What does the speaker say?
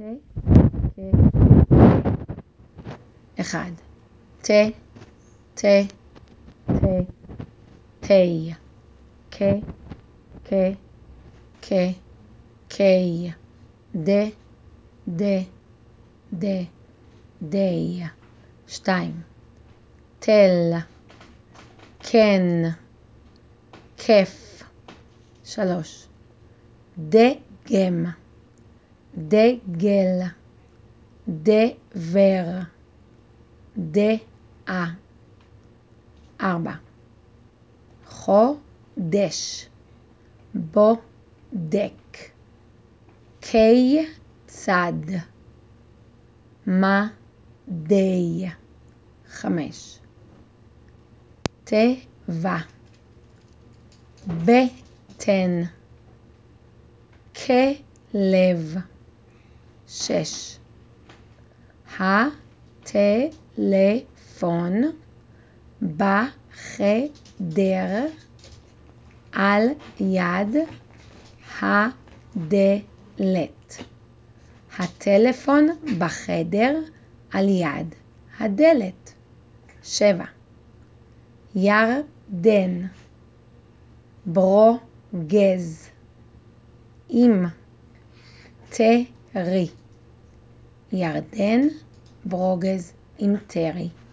אחד. ת, ת, ת, תי. כ, כ, כ, קי. ד, ד, ד, די. 2. תל, כן, כיף. 3. דגם, דגל, דבר, דעה. 4. חודש, בודק, כיצד, מדי. 5. תיבה, בטן, כלב. 6. הטלפון בחדר על יד הדלת. הטלפון בחדר על יד הדלת. 7. ירדן, ברוגז, עם, תרי. ירדן, ברוגז, עם תרי.